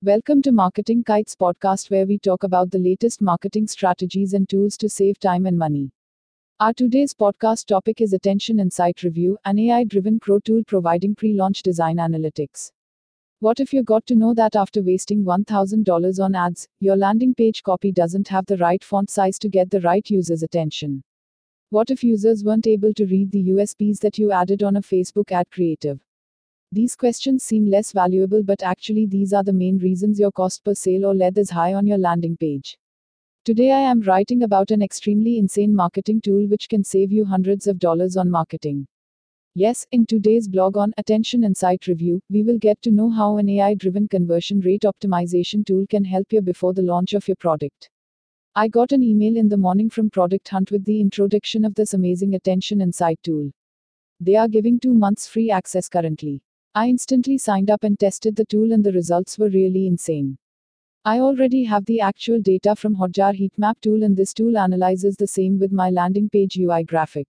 Welcome to Marketing Kites podcast where we talk about the latest marketing strategies and tools to save time and money. Our today's podcast topic is Attention Insight Review, an AI-driven pro tool providing pre-launch design analytics. What if you got to know that after wasting $1,000 on ads, your landing page copy doesn't have the right font size to get the right user's attention? What if users weren't able to read the USPs that you added on a Facebook ad creative? These questions seem less valuable, but actually, these are the main reasons your cost per sale or lead is high on your landing page. Today, I am writing about an extremely insane marketing tool which can save you hundreds of dollars on marketing. Yes, in today's blog on Attention Insight Review, we will get to know how an AI driven conversion rate optimization tool can help you before the launch of your product. I got an email in the morning from Product Hunt with the introduction of this amazing Attention Insight tool. They are giving 2 months free access currently. I instantly signed up and tested the tool, and the results were really insane. I already have the actual data from Hotjar Heatmap tool, and this tool analyzes the same with my landing page UI graphic.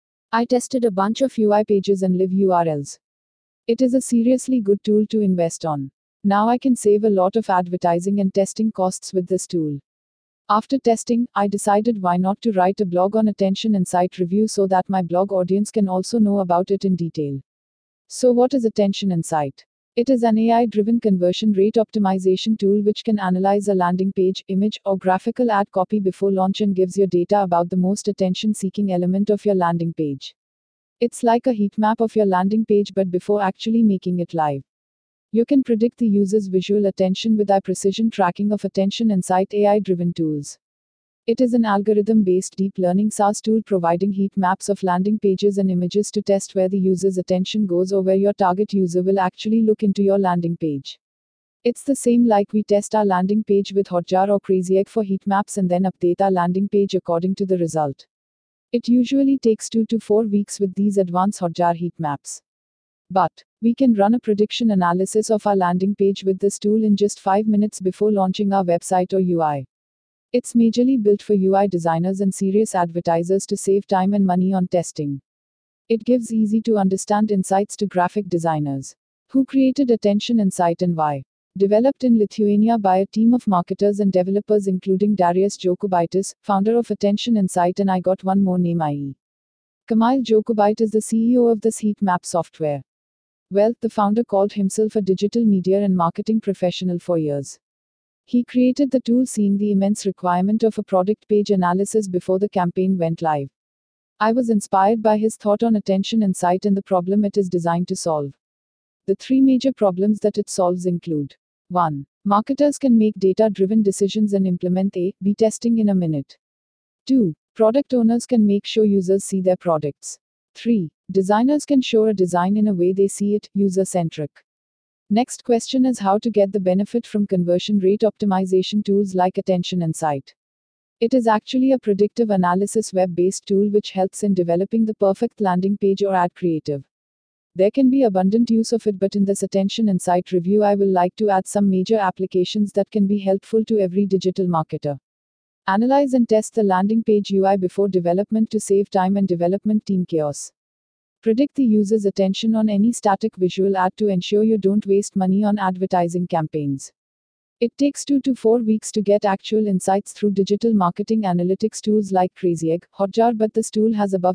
I tested a bunch of UI pages and live URLs. It is a seriously good tool to invest on. Now I can save a lot of advertising and testing costs with this tool. After testing, I decided why not to write a blog on Attention Insight Review so that my blog audience can also know about it in detail. So what is Attention Insight? It is an AI-driven conversion rate optimization tool which can analyze a landing page, image, or graphical ad copy before launch and gives you data about the most attention-seeking element of your landing page. It's like a heat map of your landing page but before actually making it live. You can predict the user's visual attention with a precision tracking of Attention Insight AI-driven tools. It is an algorithm-based deep learning SaaS tool providing heat maps of landing pages and images to test where the user's attention goes or where your target user will actually look into your landing page. It's the same like we test our landing page with Hotjar or Crazy Egg for heat maps and then update our landing page according to the result. It usually takes 2 to 4 weeks with these advanced Hotjar heat maps. But we can run a prediction analysis of our landing page with this tool in just 5 minutes before launching our website or UI. It's majorly built for UI designers and serious advertisers to save time and money on testing. It gives easy to understand insights to graphic designers. Who created Attention Insight and why? Developed in Lithuania by a team of marketers and developers including Darius Jokubaitis, founder of Attention Insight, and I got one more name, i.e. Kamil Jokubaitis is the CEO of this heat map software. Well, the founder called himself a digital media and marketing professional for years. He created the tool seeing the immense requirement of a product page analysis before the campaign went live. I was inspired by his thought on Attention Insight and the problem it is designed to solve. The 3 major problems that it solves include: 1. Marketers can make data-driven decisions and implement A/B testing in a minute. 2. Product owners can make sure users see their products. 3. Designers can show a design in a way they see it, user-centric. Next question is how to get the benefit from conversion rate optimization tools like Attention Insight. It is actually a predictive analysis web-based tool which helps in developing the perfect landing page or ad creative. There can be abundant use of it, but in this Attention Insight review I will like to add some major applications that can be helpful to every digital marketer. Analyze and test the landing page UI before development to save time and development team chaos. Predict the user's attention on any static visual ad to ensure you don't waste money on advertising campaigns. It takes 2 to 4 weeks to get actual insights through digital marketing analytics tools like Crazy Egg, Hotjar, but this tool has above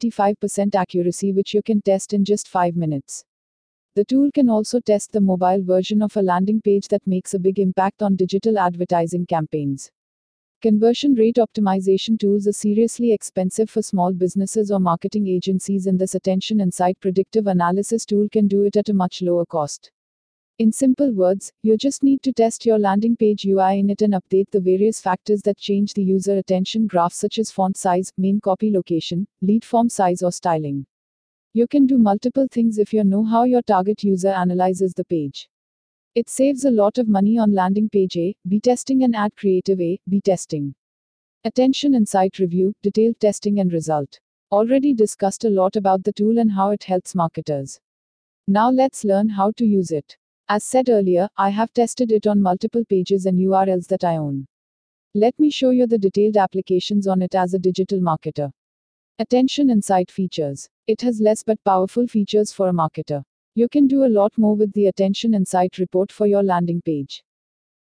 75% accuracy which you can test in just 5 minutes. The tool can also test the mobile version of a landing page that makes a big impact on digital advertising campaigns. Conversion rate optimization tools are seriously expensive for small businesses or marketing agencies, and this Attention Insight predictive analysis tool can do it at a much lower cost. In simple words, you just need to test your landing page UI in it and update the various factors that change the user attention graph, such as font size, main copy location, lead form size, or styling. You can do multiple things if you know how your target user analyzes the page. It saves a lot of money on landing page A/B testing and ad creative A/B testing. Attention Insight Review, detailed testing and result. Already discussed a lot about the tool and how it helps marketers. Now let's learn how to use it. As said earlier, I have tested it on multiple pages and URLs that I own. Let me show you the detailed applications on it as a digital marketer. Attention Insight features. It has less but powerful features for a marketer. You can do a lot more with the Attention Insight report for your landing page.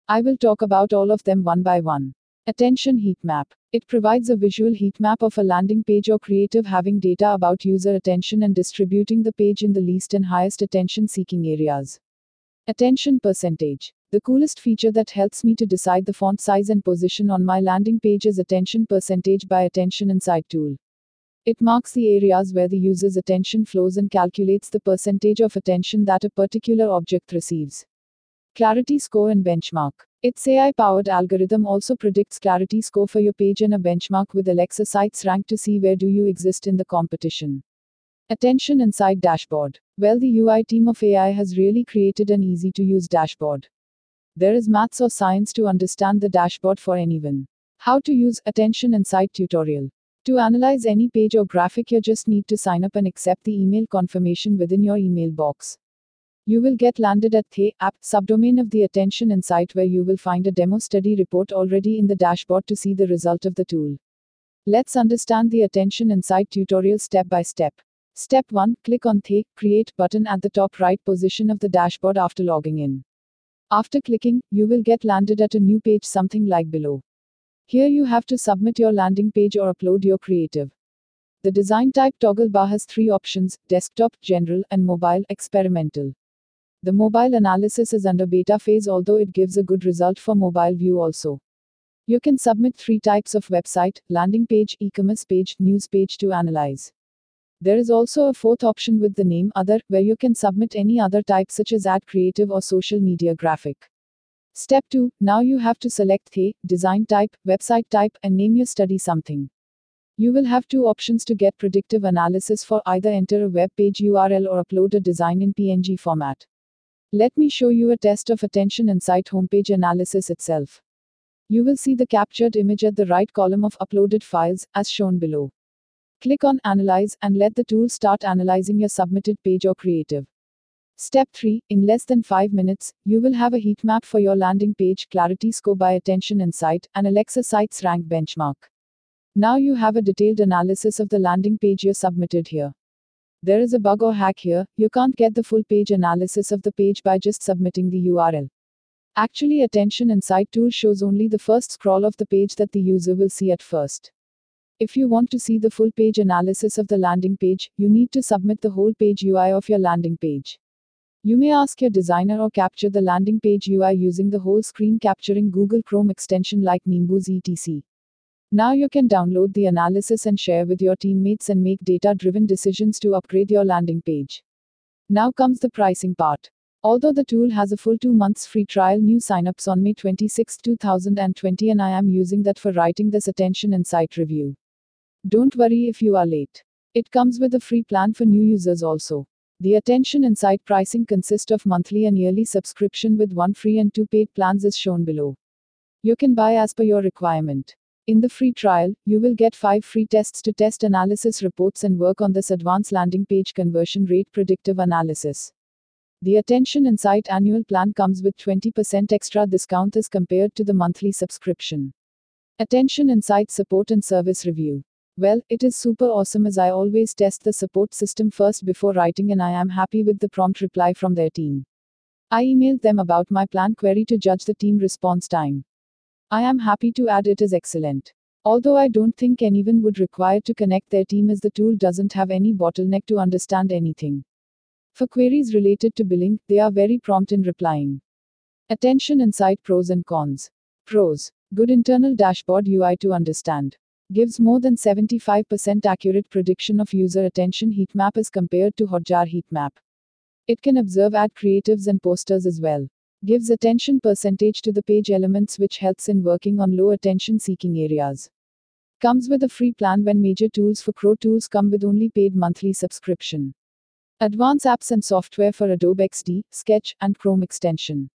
I will talk about all of them one by one. Attention heat map. It provides a visual heat map of a landing page or creative having data about user attention and distributing the page in the least and highest attention seeking areas. Attention percentage. The coolest feature that helps me to decide the font size and position on my landing page is attention percentage by Attention Insight tool. It marks the areas where the user's attention flows and calculates the percentage of attention that a particular object receives. Clarity score and benchmark. Its AI-powered algorithm also predicts clarity score for your page and a benchmark with Alexa Sites Rank to see where do you exist in the competition. Attention Insight Dashboard. Well, the UI team of AI has really created an easy-to-use dashboard. There is maths or science to understand the dashboard for anyone. How to use Attention Insight tutorial. To analyze any page or graphic, you just need to sign up and accept the email confirmation within your email box. You will get landed at the app subdomain of the Attention Insight, where you will find a demo study report already in the dashboard to see the result of the tool. Let's understand the Attention Insight tutorial step by step. Step 1. Click on the Create button at the top right position of the dashboard after logging in. After clicking, you will get landed at a new page something like below. Here you have to submit your landing page or upload your creative. The design type toggle bar has 3 options: desktop, general, and mobile, experimental. The mobile analysis is under beta phase, although it gives a good result for mobile view also. You can submit 3 types of website, landing page, e-commerce page, news page to analyze. There is also a 4th option with the name Other, where you can submit any other type such as ad creative or social media graphic. Step 2. Now you have to select the design type, website type, and name your study something. You will have 2 options to get predictive analysis for either enter a web page URL or upload a design in PNG format. Let me show you a test of Attention Insight homepage analysis itself. You will see the captured image at the right column of uploaded files, as shown below. Click on Analyze and let the tool start analyzing your submitted page or creative. Step 3. In less than 5 minutes, you will have a heat map for your landing page, clarity score by Attention Insight, and Alexa Sites Rank benchmark. Now you have a detailed analysis of the landing page you submitted here. There is a bug or hack here: you can't get the full page analysis of the page by just submitting the URL. Actually, Attention Insight tool shows only the first scroll of the page that the user will see at first. If you want to see the full page analysis of the landing page, you need to submit the whole page UI of your landing page. You may ask your designer or capture the landing page UI using the whole screen capturing Google Chrome extension like Nimbus etc. Now you can download the analysis and share with your teammates and make data-driven decisions to upgrade your landing page. Now comes the pricing part. Although the tool has a full 2 months free trial, new signups on May 26, 2020, and I am using that for writing this Attention Insight review. Don't worry if you are late. It comes with a free plan for new users also. The Attention Insight pricing consists of monthly and yearly subscription with 1 free and 2 paid plans is shown below. You can buy as per your requirement. In the free trial, you will get 5 free tests to test analysis reports and work on this advanced landing page conversion rate predictive analysis. The Attention Insight annual plan comes with 20% extra discount as compared to the monthly subscription. Attention Insight support and service review. Well, it is super awesome, as I always test the support system first before writing, and I am happy with the prompt reply from their team. I emailed them about my plan query to judge the team response time. I am happy to add it is excellent. Although I don't think anyone would require to connect their team, as the tool doesn't have any bottleneck to understand anything. For queries related to billing, they are very prompt in replying. Attention Insight pros and cons. Pros: good internal dashboard UI to understand. Gives more than 75% accurate prediction of user attention heat map as compared to Hotjar heat map. It can observe ad creatives and posters as well. Gives attention percentage to the page elements, which helps in working on low attention seeking areas. Comes with a free plan when major tools for Pro Tools come with only paid monthly subscription. Advanced apps and software for Adobe XD, Sketch, and Chrome extension.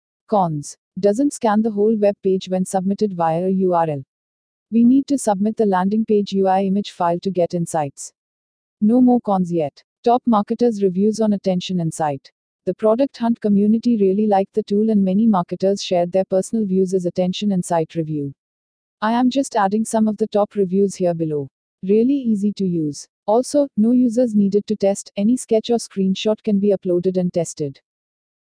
Cons: doesn't scan the whole web page when submitted via a URL. We need to submit the landing page UI image file to get insights. No more cons yet. Top marketers' reviews on Attention Insight. The Product Hunt community really liked the tool, and many marketers shared their personal views as Attention Insight review. I am just adding some of the top reviews here below. Really easy to use. Also, no users needed to test, any sketch or screenshot can be uploaded and tested.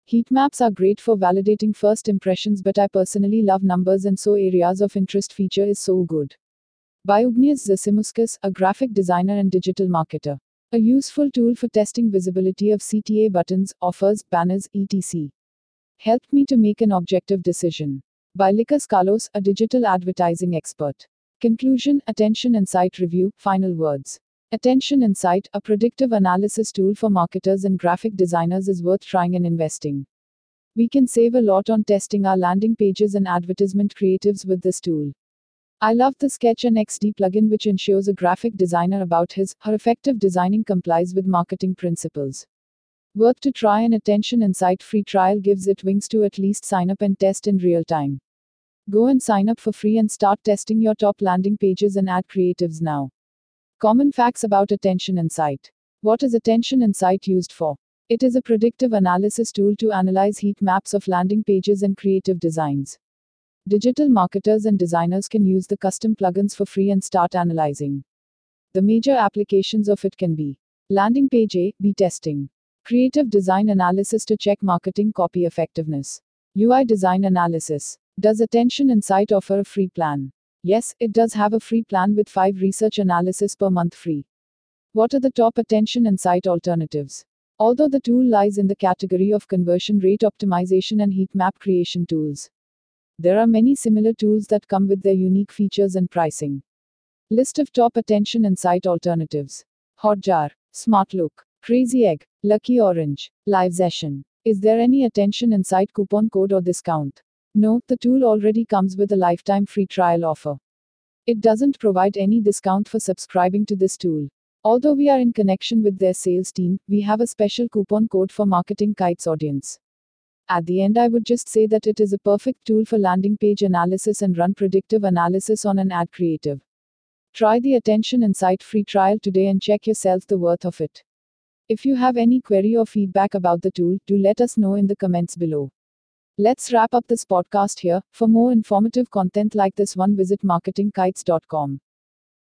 Heat maps are great for validating first impressions, but I personally love numbers, and so areas of interest feature is so good. By Ugnias Zasimuskas, a graphic designer and digital marketer. A useful tool for testing visibility of CTA buttons, offers, banners, etc. Helped me to make an objective decision. By Likas Carlos, a digital advertising expert. Conclusion, Attention Insight Review, final words. Attention Insight, a predictive analysis tool for marketers and graphic designers, is worth trying and investing. We can save a lot on testing our landing pages and advertisement creatives with this tool. I love the Sketch and XD plugin, which ensures a graphic designer about her effective designing complies with marketing principles. Worth to try. An Attention Insight free trial gives it wings to at least sign up and test in real time. Go and sign up for free and start testing your top landing pages and ad creatives now. Common facts about Attention Insight. What is Attention Insight used for? It is a predictive analysis tool to analyze heat maps of landing pages and creative designs. Digital marketers and designers can use the custom plugins for free and start analyzing. The major applications of it can be landing page A/B testing, creative design analysis to check marketing copy effectiveness, UI design analysis. Does Attention Insight offer a free plan? Yes, it does have a free plan with 5 research analysis per month free. What are the top Attention Insight alternatives? Although the tool lies in the category of conversion rate optimization and heat map creation tools, there are many similar tools that come with their unique features and pricing. List of top Attention Insight alternatives: Hotjar, SmartLook, Crazy Egg, Lucky Orange, LiveSession. Is there any Attention Insight coupon code or discount? No, the tool already comes with a lifetime free trial offer. It doesn't provide any discount for subscribing to this tool. Although we are in connection with their sales team, we have a special coupon code for Marketing Kites audience. At the end, I would just say that it is a perfect tool for landing page analysis and run predictive analysis on an ad creative. Try the Attention Insight free trial today and check yourself the worth of it. If you have any query or feedback about the tool, do let us know in the comments below. Let's wrap up this podcast here. For more informative content like this one, visit marketingkites.com.